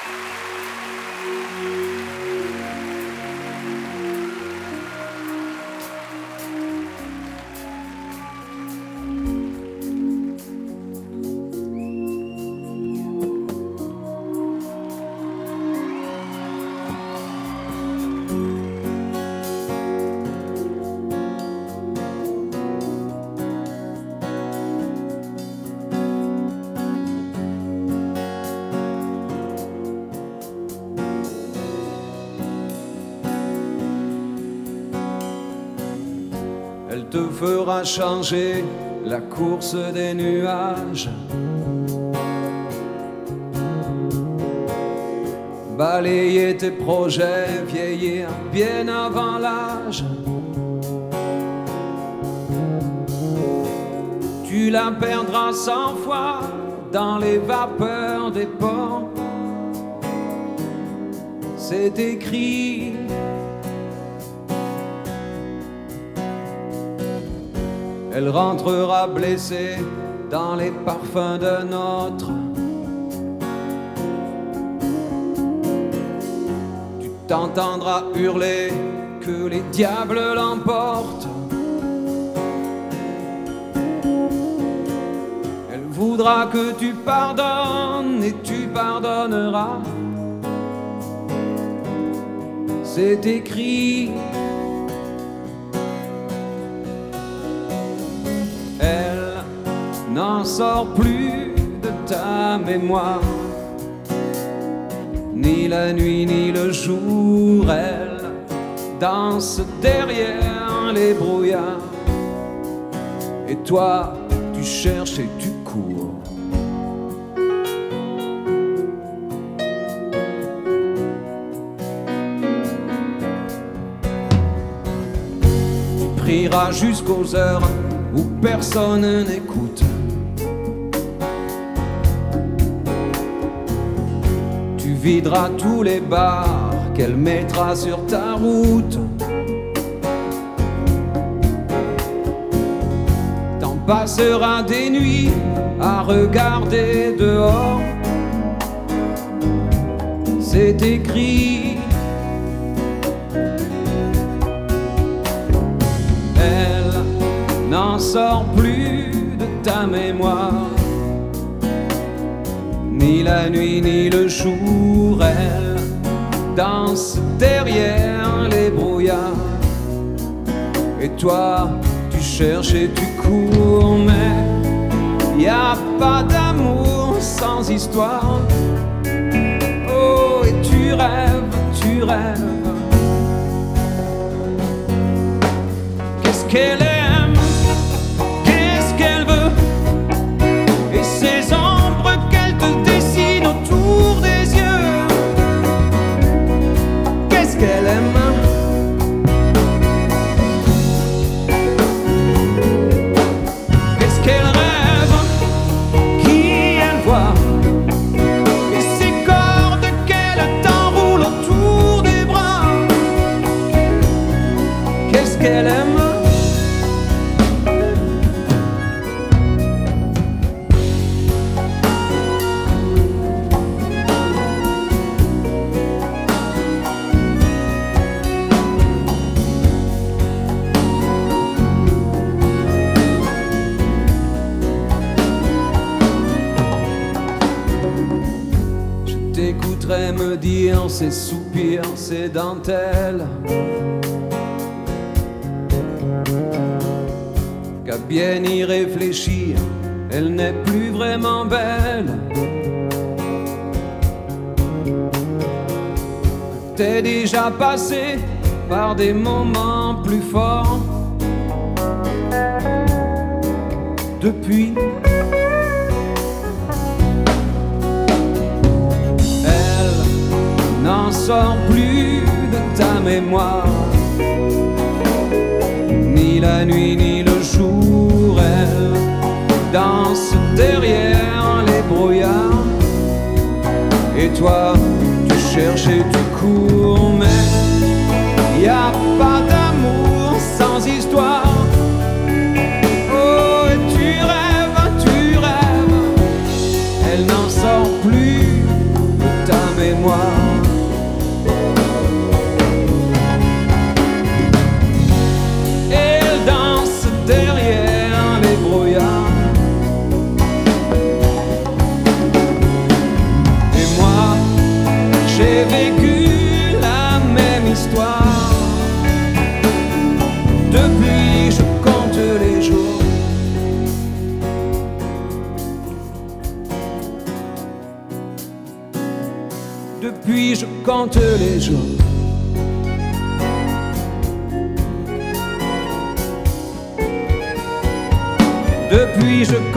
Elle te fera changer la course des nuages, balayer tes projets, vieillir bien avant l'âge. Tu la perdras 100 fois dans les vapeurs des ports. C'est écrit. Elle rentrera blessée dans les parfums d'un autre. Tu t'entendras hurler que les diables l'emportent. Elle voudra que tu pardonnes et tu pardonneras. C'est écrit. Elle n'en sort plus de ta mémoire, ni la nuit ni le jour. Elle danse derrière les brouillards, et toi tu cherches et tu cours. Tu prieras jusqu'aux heures où personne n'écoute. Tu videras tous les bars qu'elle mettra sur ta route. T'en passeras des nuits à regarder dehors. C'est écrit. N'en sort plus de ta mémoire, ni la nuit ni le jour. Elle danse derrière les brouillards, et toi tu cherches et tu cours. Mais y a pas d'amour sans histoire. Oh, et tu rêves, tu rêves. Qu'est-ce qu'elle est? Qu'elle aime. Qu'est-ce qu'elle rêve, qui elle voit, et ces cordes qu'elle t'enroule autour des bras. Qu'est-ce qu'elle aime. T'écouterais me dire ses soupirs, ses dentelles, qu'à bien y réfléchir, elle n'est plus vraiment belle. T'es déjà passé par des moments plus forts depuis. N'en sort plus de ta mémoire, ni la nuit ni le jour. Elle danse derrière les brouillards, et toi tu cherches et tu cours. Mais y a pas d'amour sans histoire. Oh, et tu rêves, elle n'en sort plus de ta mémoire. moi. Elle danse derrière les brouillards. Et moi, j'ai vécu la même histoire. Depuis, je compte les jours. Depuis, je compte les jours. Depuis, je